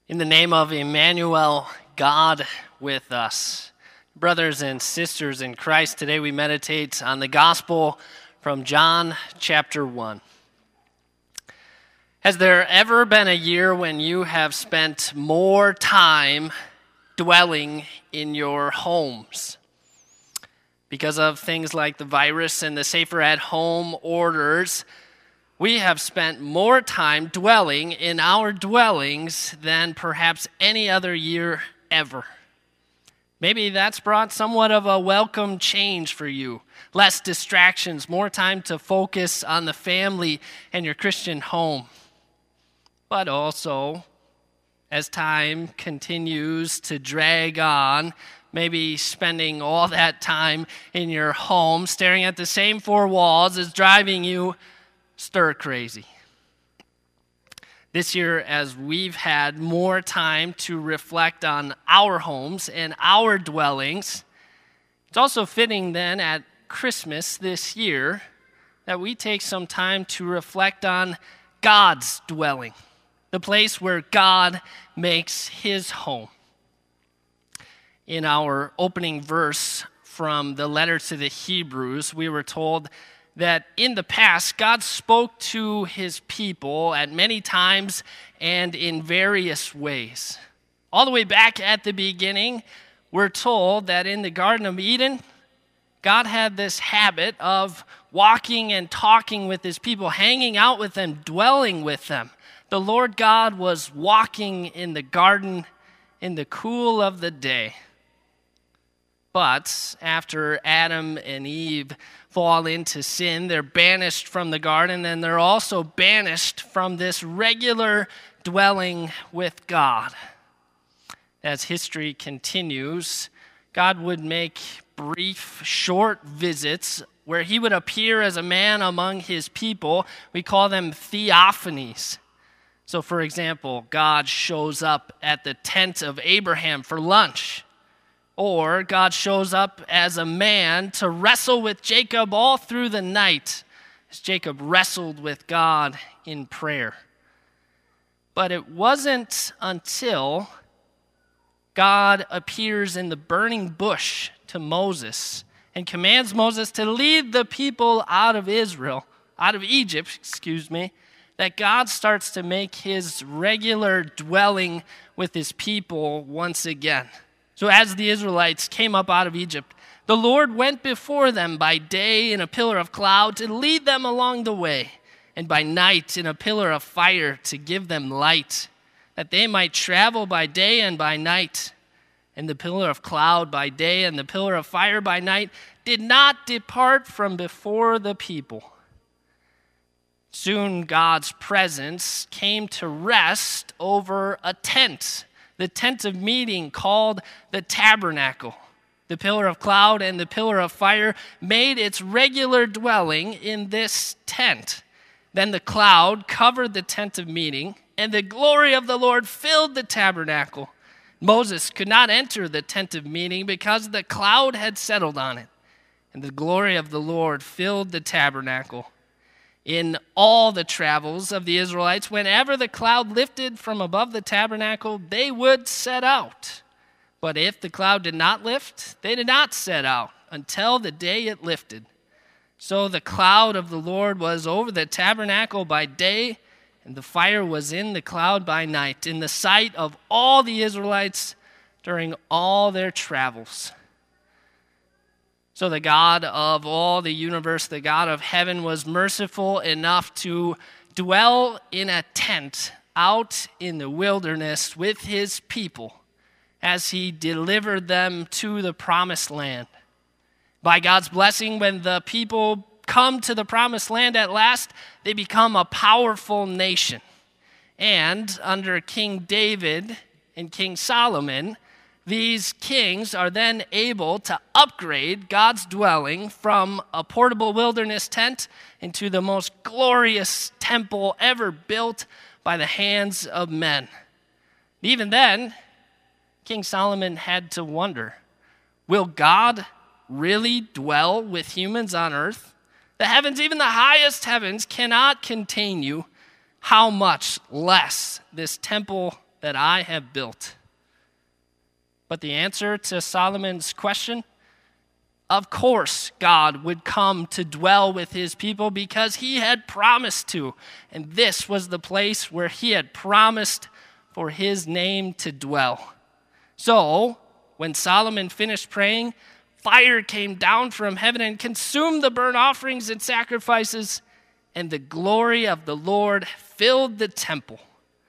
In the name of Emmanuel, God with us. Brothers and sisters in Christ, today we meditate on the gospel from John chapter 1. Has there ever been a year when you have spent more time dwelling in your homes? Because of things like the virus and the safer at home orders, we have spent more time dwelling in our dwellings than perhaps any other year ever. Maybe that's brought somewhat of a welcome change for you. Less distractions, more time to focus on the family and your Christian home. But also, as time continues to drag on, maybe spending all that time in your home staring at the same four walls is driving you stir crazy. This year, as we've had more time to reflect on our homes and our dwellings, it's also fitting then at Christmas this year that we take some time to reflect on God's dwelling, the place where God makes his home. In our opening verse from the letter to the Hebrews, we were told that in the past, God spoke to his people at many times and in various ways. All the way back at the beginning, we're told that in the Garden of Eden, God had this habit of walking and talking with his people, hanging out with them, dwelling with them. The Lord God was walking in the garden in the cool of the day. But after Adam and Eve fall into sin, they're banished from the garden, and they're also banished from this regular dwelling with God. As history continues, God would make brief, short visits where he would appear as a man among his people. We call them theophanies. So, for example, God shows up at the tent of Abraham for lunch. Or God shows up as a man to wrestle with Jacob all through the night as Jacob wrestled with God in prayer. But it wasn't until God appears in the burning bush to Moses and commands Moses to lead the people out of Egypt, that God starts to make his regular dwelling with his people once again. So as the Israelites came up out of Egypt, the Lord went before them by day in a pillar of cloud to lead them along the way, and by night in a pillar of fire to give them light, that they might travel by day and by night. And the pillar of cloud by day and the pillar of fire by night did not depart from before the people. Soon God's presence came to rest over a tent, the tent of meeting called the tabernacle. The pillar of cloud and the pillar of fire made its regular dwelling in this tent. Then the cloud covered the tent of meeting, and the glory of the Lord filled the tabernacle. Moses could not enter the tent of meeting because the cloud had settled on it, and the glory of the Lord filled the tabernacle. In all the travels of the Israelites, whenever the cloud lifted from above the tabernacle, they would set out. But if the cloud did not lift, they did not set out until the day it lifted. So the cloud of the Lord was over the tabernacle by day, and the fire was in the cloud by night, in the sight of all the Israelites during all their travels. So the God of all the universe, the God of heaven, was merciful enough to dwell in a tent out in the wilderness with his people as he delivered them to the promised land. By God's blessing, when the people come to the promised land at last, they become a powerful nation. And under King David and King Solomon, these kings are then able to upgrade God's dwelling from a portable wilderness tent into the most glorious temple ever built by the hands of men. Even then, King Solomon had to wonder, will God really dwell with humans on earth? The heavens, even the highest heavens, cannot contain you. How much less this temple that I have built. But the answer to Solomon's question, of course God would come to dwell with his people because he had promised to. And this was the place where he had promised for his name to dwell. So, when Solomon finished praying, fire came down from heaven and consumed the burnt offerings and sacrifices, and the glory of the Lord filled the temple.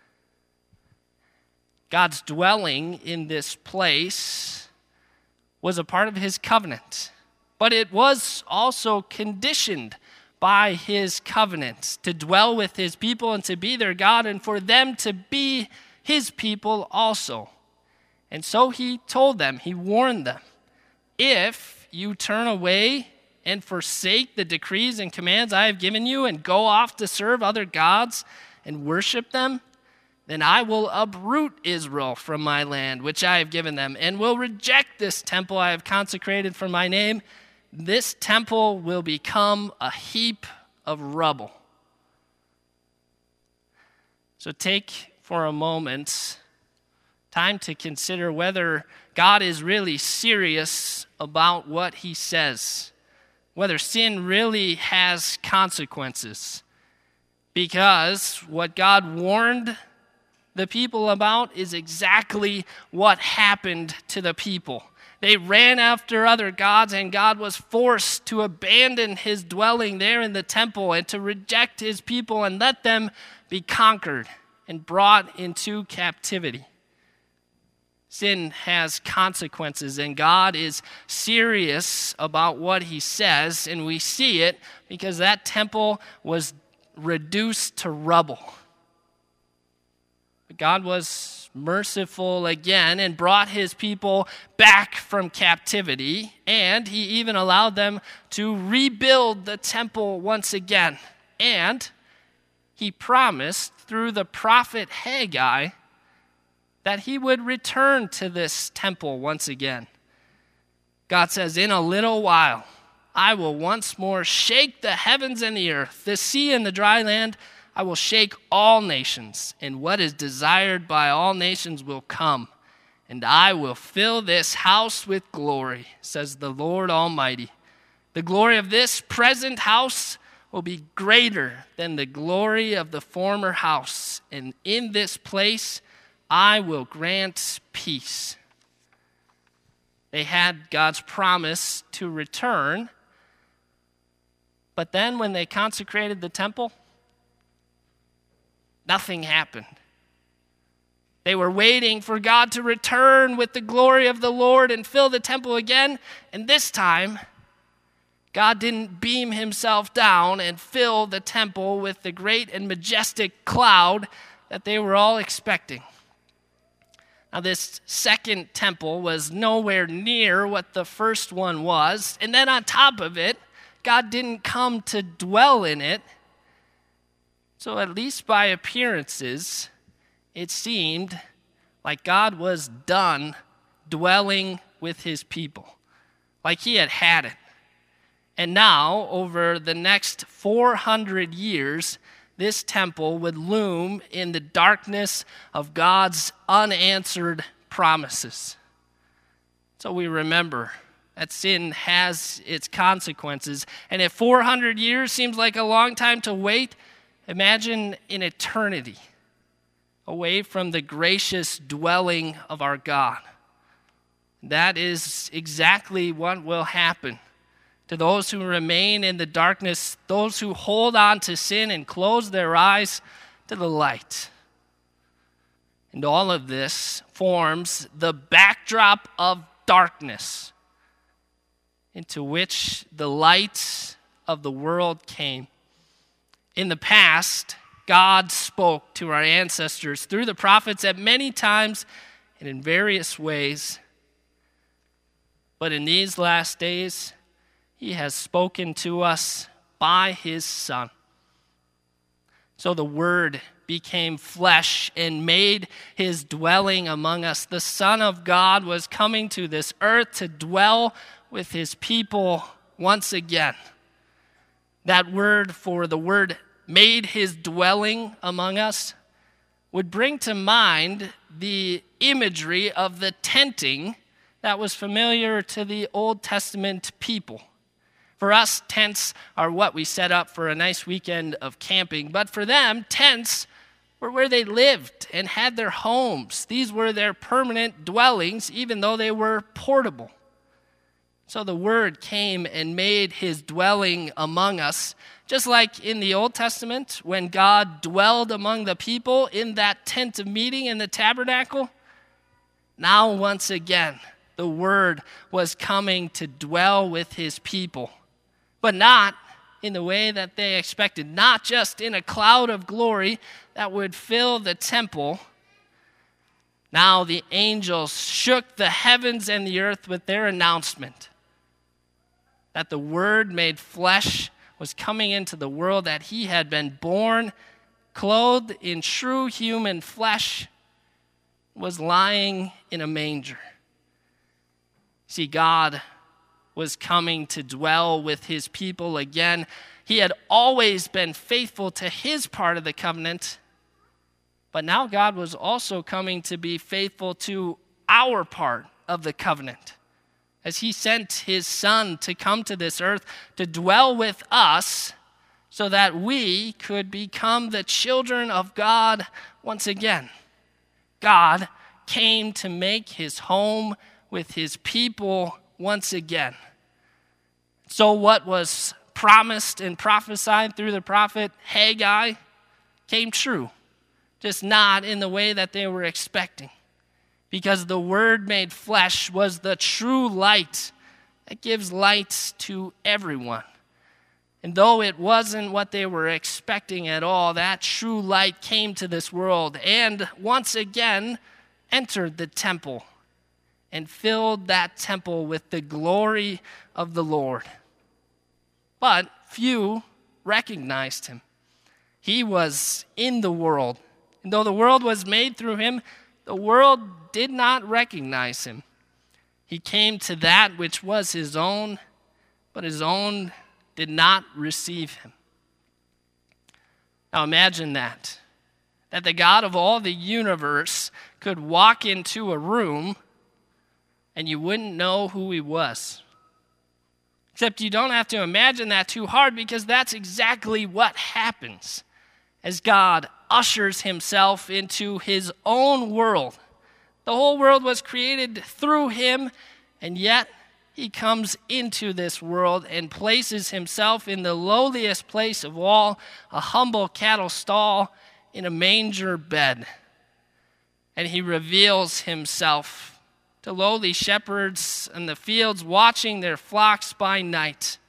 God's dwelling in this place was a part of his covenant, but it was also conditioned by his covenant to dwell with his people and to be their God and for them to be his people also. And so he told them, he warned them, if you turn away and forsake the decrees and commands I have given you and go off to serve other gods and worship them, then I will uproot Israel from my land, which I have given them, and will reject this temple I have consecrated for my name. This temple will become a heap of rubble. So take for a moment time to consider whether God is really serious about what he says, whether sin really has consequences. Because what God warned the people about is exactly what happened to the people. They ran after other gods, and God was forced to abandon his dwelling there in the temple and to reject his people and let them be conquered and brought into captivity. Sin has consequences, and God is serious about what he says, and we see it because that temple was reduced to rubble. But God was merciful again and brought his people back from captivity, and he even allowed them to rebuild the temple once again. And he promised through the prophet Haggai that he would return to this temple once again. God says, in a little while, I will once more shake the heavens and the earth, the sea and the dry land. I will shake all nations, and what is desired by all nations will come. And I will fill this house with glory, says the Lord Almighty. The glory of this present house will be greater than the glory of the former house. And in this place I will grant peace. They had God's promise to return, but then when they consecrated the temple, nothing happened. They were waiting for God to return with the glory of the Lord and fill the temple again, and this time, God didn't beam himself down and fill the temple with the great and majestic cloud that they were all expecting. Now, this second temple was nowhere near what the first one was. And then on top of it, God didn't come to dwell in it. So at least by appearances, it seemed like God was done dwelling with his people, like he had had it. And now, over the next 400 years, this temple would loom in the darkness of God's unanswered promises. So we remember that sin has its consequences. And if 400 years seems like a long time to wait, imagine an eternity away from the gracious dwelling of our God. That is exactly what will happen to those who remain in the darkness, those who hold on to sin and close their eyes to the light. And all of this forms the backdrop of darkness into which the light of the world came. In the past, God spoke to our ancestors through the prophets at many times and in various ways. But in these last days, he has spoken to us by his Son. So the Word became flesh and made his dwelling among us. The Son of God was coming to this earth to dwell with his people once again. That word for the Word made his dwelling among us would bring to mind the imagery of the tenting that was familiar to the Old Testament people. For us, tents are what we set up for a nice weekend of camping. But for them, tents were where they lived and had their homes. These were their permanent dwellings, even though they were portable. So the Word came and made his dwelling among us. Just like in the Old Testament, when God dwelled among the people in that tent of meeting in the tabernacle, now once again, the Word was coming to dwell with his people. But not in the way that they expected, not just in a cloud of glory that would fill the temple. Now the angels shook the heavens and the earth with their announcement that the Word made flesh was coming into the world, that he had been born, clothed in true human flesh, was lying in a manger. See, God was coming to dwell with his people again. He had always been faithful to his part of the covenant, but now God was also coming to be faithful to our part of the covenant, as he sent his Son to come to this earth to dwell with us so that we could become the children of God once again. God came to make his home with his people once again. So what was promised and prophesied through the prophet Haggai came true, just not in the way that they were expecting. Because the Word made flesh was the true light that gives light to everyone. And though it wasn't what they were expecting at all, that true light came to this world and once again entered the temple and filled that temple with the glory of the Lord. But few recognized him. He was in the world. And though the world was made through him, the world did not recognize him. He came to that which was his own, but his own did not receive him. Now imagine that the God of all the universe could walk into a room and you wouldn't know who he was. Except you don't have to imagine that too hard, because that's exactly what happens as God ushers himself into his own world. The whole world was created through him, and yet he comes into this world and places himself in the lowliest place of all, a humble cattle stall in a manger bed. And he reveals himself to lowly shepherds in the fields watching their flocks by night.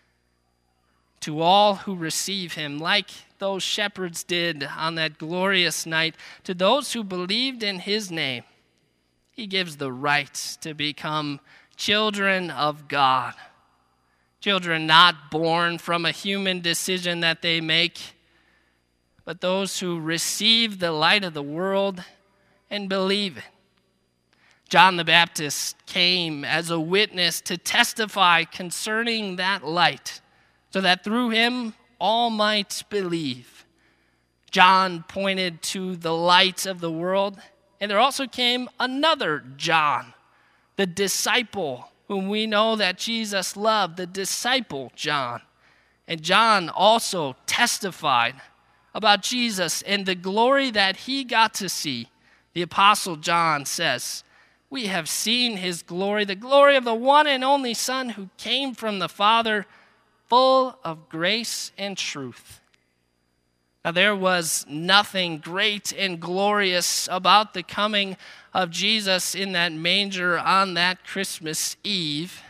To all who receive him, like those shepherds did on that glorious night, to those who believed in his name, he gives the right to become children of God. Children not born from a human decision that they make, but those who receive the light of the world and believe it. John the Baptist came as a witness to testify concerning that light, so that through him all might believe. John pointed to the light of the world, and there also came another John, the disciple whom we know that Jesus loved, the disciple John. And John also testified about Jesus and the glory that he got to see. The Apostle John says, "We have seen his glory, the glory of the one and only Son who came from the Father, full of grace and truth." Now there was nothing great and glorious about the coming of Jesus in that manger on that Christmas Eve.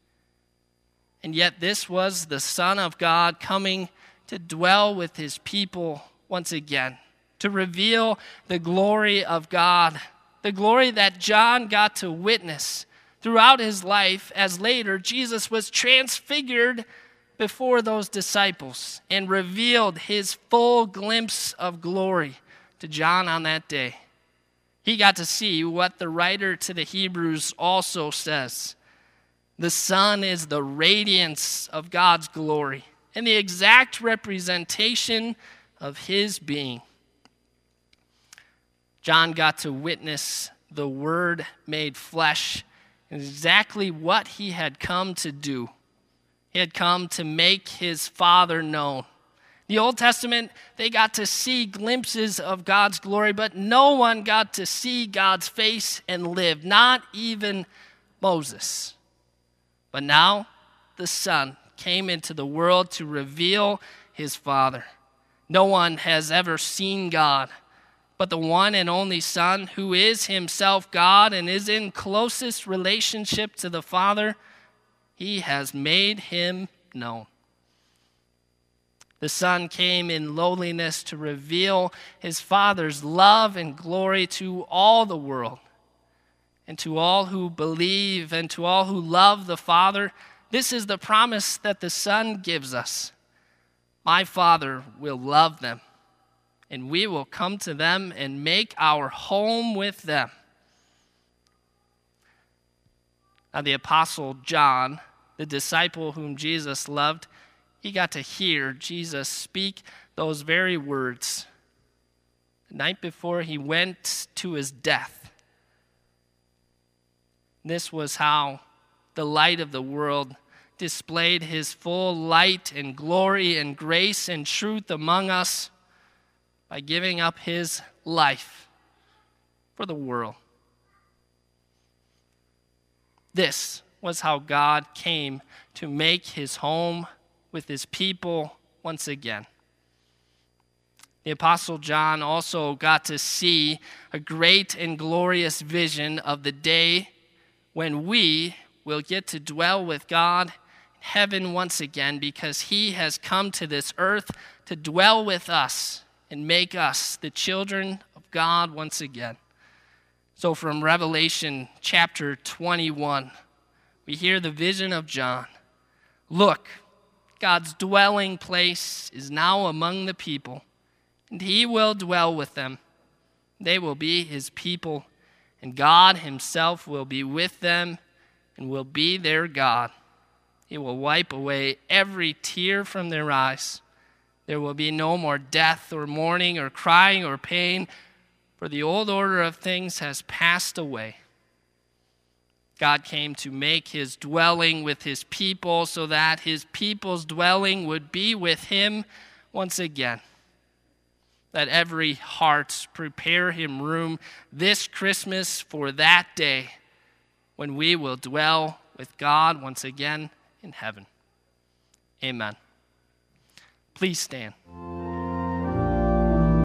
And yet this was the Son of God coming to dwell with his people once again, to reveal the glory of God, the glory that John got to witness throughout his life, as later Jesus was transfigured before those disciples and revealed his full glimpse of glory to John on that day. He got to see what the writer to the Hebrews also says. The Son is the radiance of God's glory and the exact representation of his being. John got to witness the Word made flesh, and exactly what he had come to do. He had come to make his Father known. The Old Testament, they got to see glimpses of God's glory, but no one got to see God's face and live, not even Moses. But now the Son came into the world to reveal his Father. No one has ever seen God, but the one and only Son, who is himself God and is in closest relationship to the Father, he has made him known. The Son came in lowliness to reveal his Father's love and glory to all the world. And to all who believe and to all who love the Father, this is the promise that the Son gives us. My Father will love them, and we will come to them and make our home with them. Now, the Apostle John, the disciple whom Jesus loved, he got to hear Jesus speak those very words the night before he went to his death. This was how the light of the world displayed his full light and glory and grace and truth among us by giving up his life for the world. This was how God came to make his home with his people once again. The Apostle John also got to see a great and glorious vision of the day when we will get to dwell with God in heaven once again, because he has come to this earth to dwell with us and make us the children of God once again. So from Revelation chapter 21, we hear the vision of John. Look, God's dwelling place is now among the people, and he will dwell with them. They will be his people, and God himself will be with them and will be their God. He will wipe away every tear from their eyes. There will be no more death or mourning or crying or pain, for the old order of things has passed away. God came to make his dwelling with his people so that his people's dwelling would be with him once again. Let every heart prepare him room this Christmas for that day when we will dwell with God once again in heaven. Amen. Please stand.